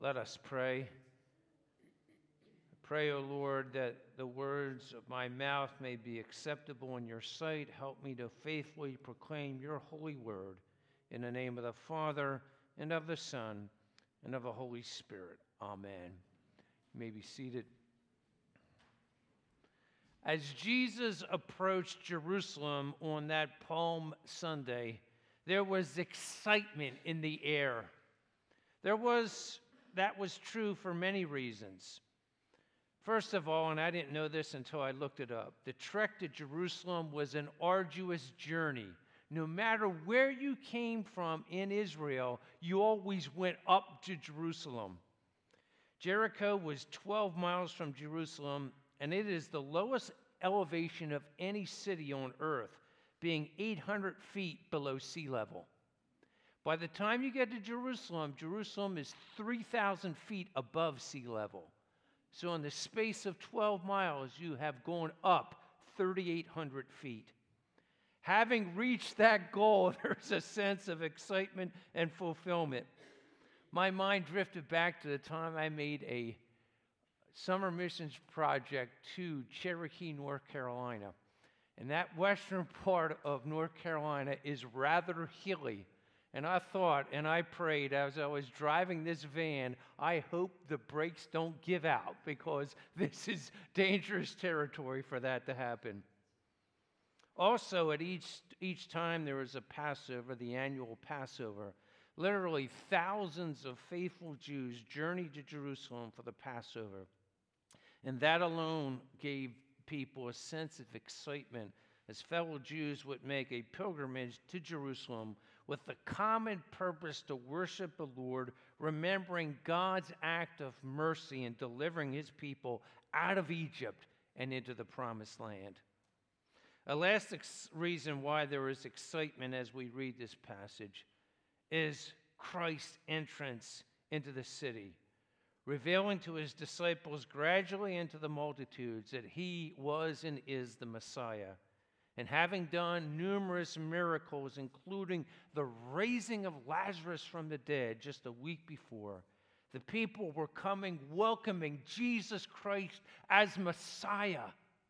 Let us pray. I pray, O Lord, that the words of my mouth may be acceptable in your sight. Help me to faithfully proclaim your holy word in the name of the Father, and of the Son, and of the Holy Spirit. Amen. You may be seated. As Jesus approached Jerusalem on that Palm Sunday, there was excitement in the air. That was true for many reasons. First of all, and I didn't know this until I looked it up, the trek to Jerusalem was an arduous journey. No matter where you came from in Israel, you always went up to Jerusalem. Jericho was 12 miles from Jerusalem, and it is the lowest elevation of any city on earth, being 800 feet below sea level. By the time you get to Jerusalem, Jerusalem is 3,000 feet above sea level. So in the space of 12 miles, you have gone up 3,800 feet. Having reached that goal, there's a sense of excitement and fulfillment. My mind drifted back to the time I made a summer missions project to Cherokee, North Carolina. And that western part of North Carolina is rather hilly. And I thought and I prayed as I was driving this van, I hope the brakes don't give out because this is dangerous territory for that to happen. Also, at each time there was a Passover, the annual Passover, literally thousands of faithful Jews journeyed to Jerusalem for the Passover. And that alone gave people a sense of excitement as fellow Jews would make a pilgrimage to Jerusalem with the common purpose to worship the Lord, remembering God's act of mercy in delivering his people out of Egypt and into the promised land. A last reason why there is excitement as we read this passage is Christ's entrance into the city, revealing to his disciples gradually into the multitudes that he was and is the Messiah. And having done numerous miracles, including the raising of Lazarus from the dead just a week before, the people were coming, welcoming Jesus Christ as Messiah.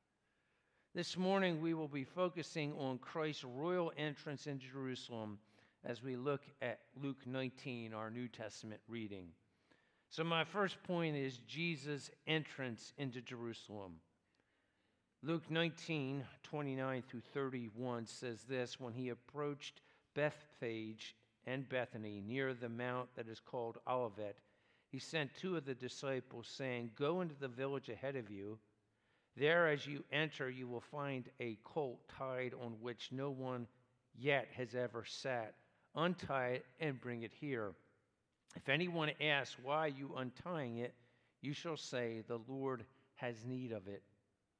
This morning we will be focusing on Christ's royal entrance into Jerusalem as we look at Luke 19, our New Testament reading. So my first point is Jesus' entrance into Jerusalem. Luke 19, 29 through 31 says this: when he approached Bethphage and Bethany near the mount that is called Olivet, he sent two of the disciples, saying, "Go into the village ahead of you. There as you enter, you will find a colt tied on which no one yet has ever sat. Untie it and bring it here. If anyone asks why you untying it, you shall say, the Lord has need of it."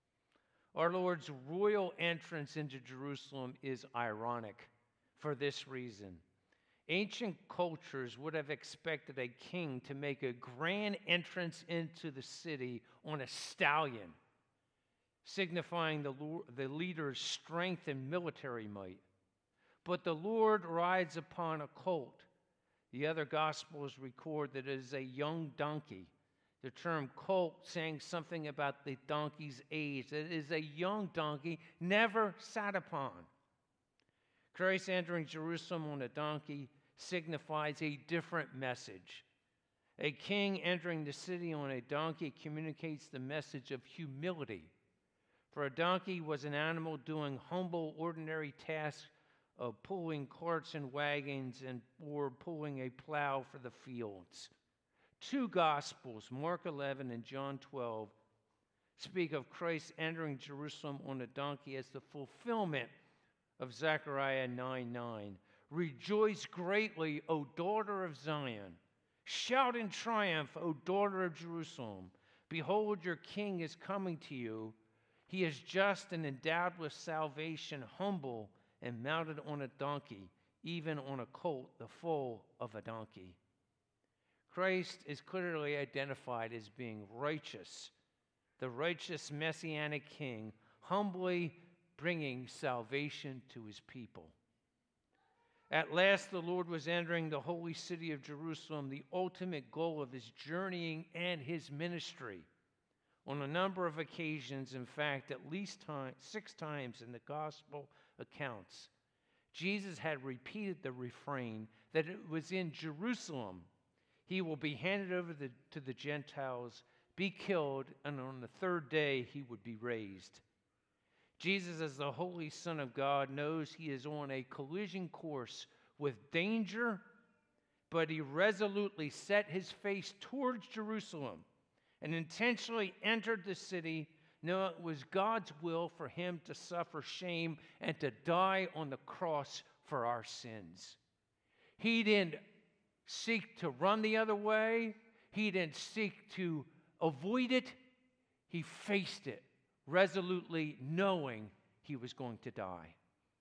Our Lord's royal entrance into Jerusalem is ironic for this reason. Ancient cultures would have expected a king to make a grand entrance into the city on a stallion, signifying the leader's strength and military might. But the Lord rides upon a colt. The other Gospels record that it is a young donkey. The term colt saying something about the donkey's age. It is a young donkey, never sat upon. Christ entering Jerusalem on a donkey signifies a different message. A king entering the city on a donkey communicates the message of humility. For a donkey was an animal doing humble, ordinary tasks of pulling carts and wagons or pulling a plow for the fields. Two Gospels, Mark 11 and John 12, speak of Christ entering Jerusalem on a donkey as the fulfillment of Zechariah 9:9. "Rejoice greatly, O daughter of Zion. Shout in triumph, O daughter of Jerusalem. Behold, your king is coming to you. He is just and endowed with salvation, humble and mounted on a donkey, even on a colt, the foal of a donkey." Christ is clearly identified as being righteous, the righteous messianic king, humbly bringing salvation to his people. At last, the Lord was entering the holy city of Jerusalem, the ultimate goal of his journeying and his ministry. On a number of occasions, in fact, at least 6 times in the gospel accounts, Jesus had repeated the refrain that it was in Jerusalem he will be handed over to the Gentiles, be killed, and on the 3rd day he would be raised. Jesus, as the Holy Son of God, knows he is on a collision course with danger, but he resolutely set his face towards Jerusalem and intentionally entered the city, knowing it was God's will for him to suffer shame and to die on the cross for our sins. He didn't seek to run the other way. He didn't seek to avoid it. He faced it, resolutely knowing he was going to die.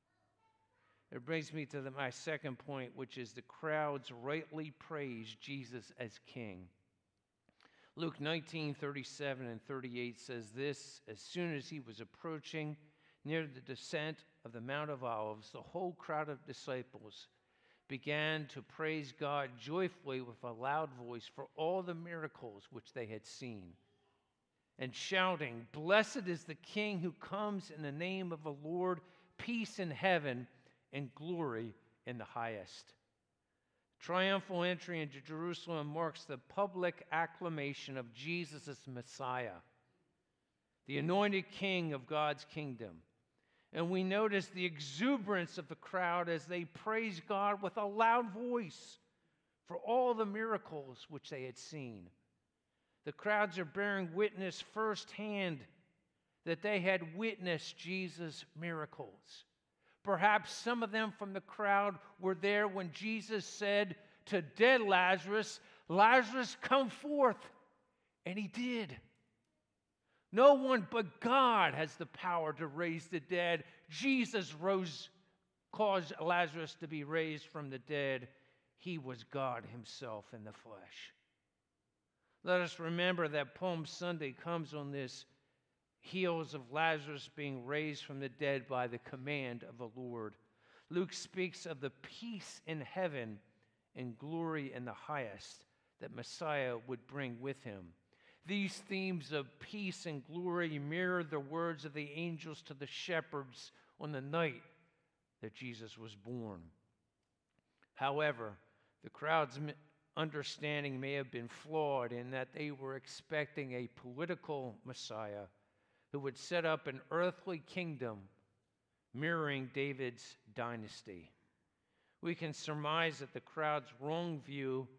It brings me to my second point, which is the crowds rightly praise Jesus as king. Luke 19:37 and 38 says this: as soon as he was approaching near the descent of the Mount of Olives, the whole crowd of disciples began to praise God joyfully with a loud voice for all the miracles which they had seen, and shouting, "Blessed is the King who comes in the name of the Lord, peace in heaven and glory in the highest." Triumphal entry into Jerusalem marks the public acclamation of Jesus as Messiah, the anointed King of God's kingdom. And we notice the exuberance of the crowd as they praise God with a loud voice for all the miracles which they had seen. The crowds are bearing witness firsthand that they had witnessed Jesus' miracles. Perhaps some of them from the crowd were there when Jesus said to dead Lazarus, "Lazarus, come forth." And he did. No one but God has the power to raise the dead. Jesus caused Lazarus to be raised from the dead. He was God himself in the flesh. Let us remember that Palm Sunday comes on this heels of Lazarus being raised from the dead by the command of the Lord. Luke speaks of the peace in heaven and glory in the highest that Messiah would bring with him. These themes of peace and glory mirror the words of the angels to the shepherds on the night that Jesus was born. However, the crowd's understanding may have been flawed in that they were expecting a political Messiah who would set up an earthly kingdom mirroring David's dynasty. We can surmise that the crowd's wrong view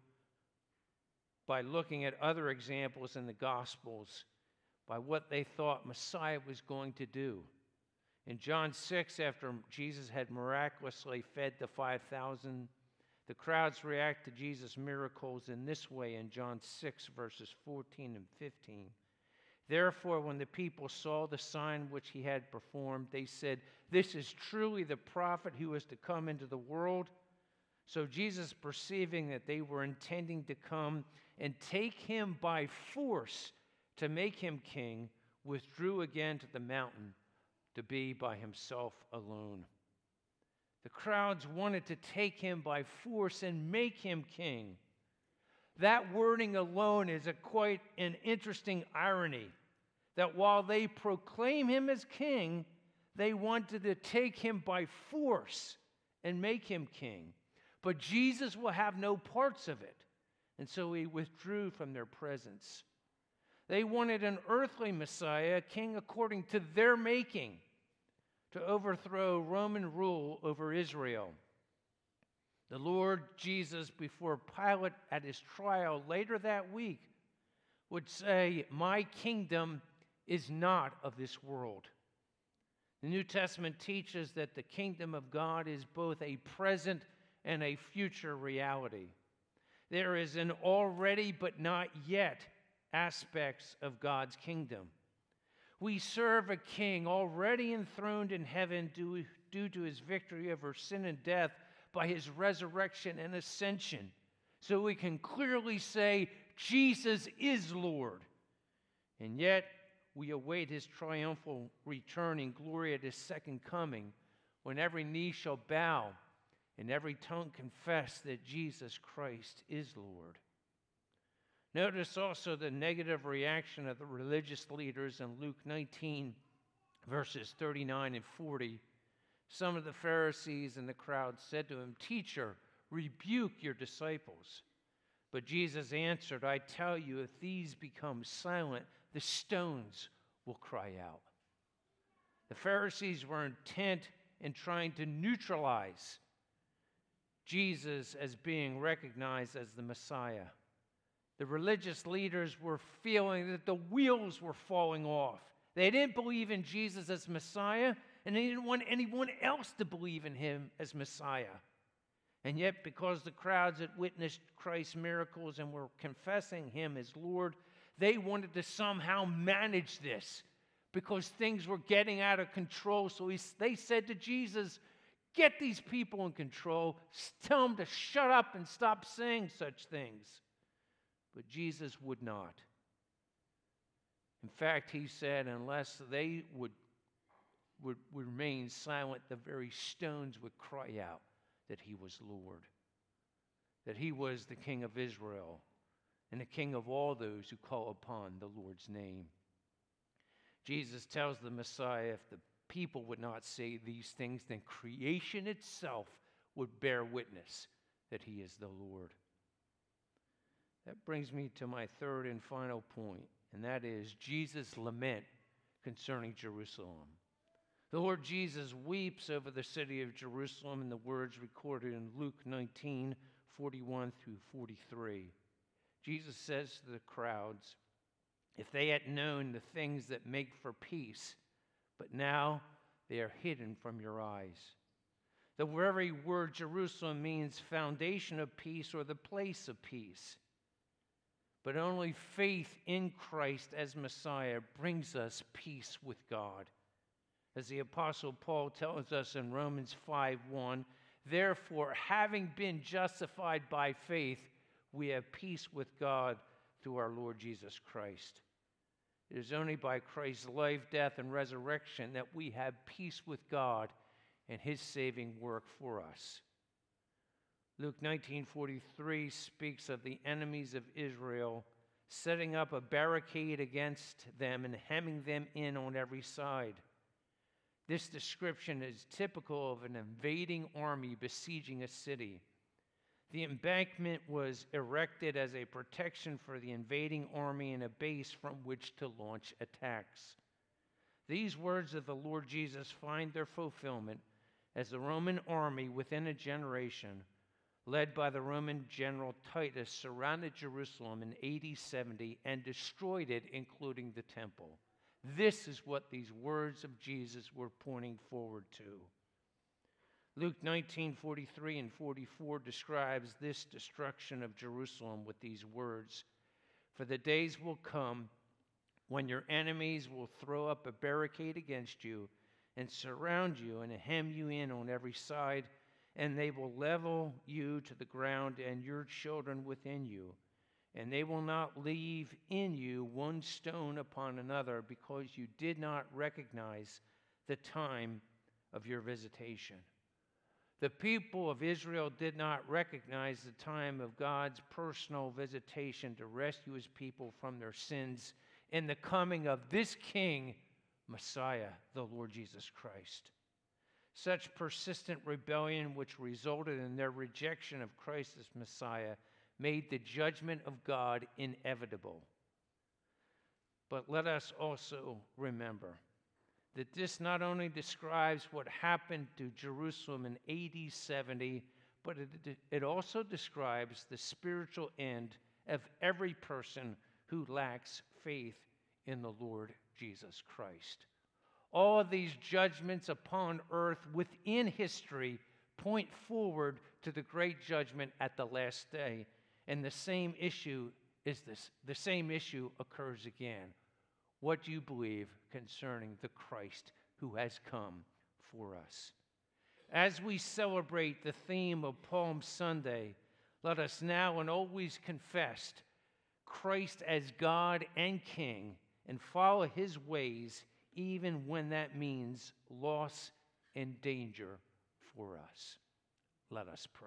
by looking at other examples in the Gospels, by what they thought Messiah was going to do. In John 6, after Jesus had miraculously fed the 5,000, the crowds react to Jesus' miracles in this way in John 6, verses 14 and 15. Therefore, when the people saw the sign which he had performed, they said, "This is truly the prophet who is to come into the world." So Jesus, perceiving that they were intending to come and take him by force to make him king, withdrew again to the mountain to be by himself alone. The crowds wanted to take him by force and make him king. That wording alone is quite an interesting irony, that while they proclaim him as king, they wanted to take him by force and make him king. But Jesus will have no parts of it, and so he withdrew from their presence. They wanted an earthly Messiah, a king according to their making, to overthrow Roman rule over Israel. The Lord Jesus, before Pilate at his trial later that week, would say, "My kingdom is not of this world." The New Testament teaches that the kingdom of God is both a present and a future reality. There is an already but not yet aspects of God's kingdom. We serve a king already enthroned in heaven due to his victory over sin and death by his resurrection and ascension. So we can clearly say Jesus is Lord. And yet we await his triumphal return in glory at his second coming, when every knee shall bow and every tongue confess that Jesus Christ is Lord. Notice also the negative reaction of the religious leaders in Luke 19, verses 39 and 40. Some of the Pharisees in the crowd said to him, "Teacher, rebuke your disciples." But Jesus answered, "I tell you, if these become silent, the stones will cry out." The Pharisees were intent in trying to neutralize Jesus as being recognized as the Messiah. The religious leaders were feeling that the wheels were falling off. They didn't believe in Jesus as Messiah, and they didn't want anyone else to believe in him as Messiah. And yet, because the crowds had witnessed Christ's miracles and were confessing him as Lord, they wanted to somehow manage this because things were getting out of control. So they said to Jesus, "Get these people in control. Tell them to shut up and stop saying such things." But Jesus would not. In fact, he said, unless they would remain silent, the very stones would cry out that he was Lord, that he was the King of Israel and the King of all those who call upon the Lord's name. Jesus tells the Messiah if the people would not say these things, then creation itself would bear witness that he is the Lord. That brings me to my third and final point, and that is Jesus' lament concerning Jerusalem. The Lord Jesus weeps over the city of Jerusalem in the words recorded in Luke 19, 41 through 43. Jesus says to the crowds, "If they had known the things that make for peace, but now they are hidden from your eyes." The very word Jerusalem means foundation of peace or the place of peace. But only faith in Christ as Messiah brings us peace with God. As the Apostle Paul tells us in Romans 5:1, "Therefore, having been justified by faith, we have peace with God through our Lord Jesus Christ." It is only by Christ's life, death, and resurrection that we have peace with God and his saving work for us. Luke 19:43 speaks of the enemies of Israel setting up a barricade against them and hemming them in on every side. This description is typical of an invading army besieging a city. The embankment was erected as a protection for the invading army and a base from which to launch attacks. These words of the Lord Jesus find their fulfillment as the Roman army within a generation, led by the Roman general Titus, surrounded Jerusalem in AD 70 and destroyed it, including the temple. This is what these words of Jesus were pointing forward to. Luke 19:43 and 44 describes this destruction of Jerusalem with these words, "For the days will come when your enemies will throw up a barricade against you and surround you and hem you in on every side, and they will level you to the ground and your children within you. And they will not leave in you one stone upon another, because you did not recognize the time of your visitation." The people of Israel did not recognize the time of God's personal visitation to rescue his people from their sins in the coming of this King, Messiah, the Lord Jesus Christ. Such persistent rebellion, which resulted in their rejection of Christ as Messiah, made the judgment of God inevitable. But let us also remember that this not only describes what happened to Jerusalem in AD 70, but it also describes the spiritual end of every person who lacks faith in the Lord Jesus Christ. All of these judgments upon earth within history point forward to the great judgment at the last day. And the same issue occurs again. What do you believe concerning the Christ who has come for us? As we celebrate the theme of Palm Sunday, let us now and always confess Christ as God and King and follow his ways, even when that means loss and danger for us. Let us pray.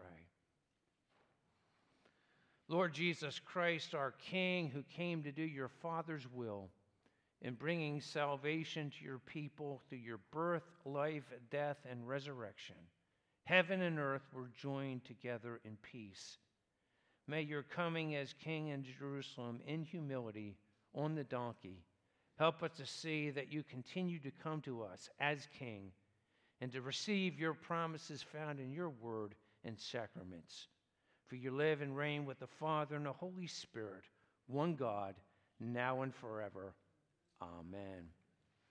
Lord Jesus Christ, our King, who came to do your Father's will in bringing salvation to your people through your birth, life, death, and resurrection, heaven and earth were joined together in peace. May your coming as King in Jerusalem in humility on the donkey help us to see that you continue to come to us as King and to receive your promises found in your word and sacraments. For you live and reign with the Father and the Holy Spirit, one God, now and forever. Amen.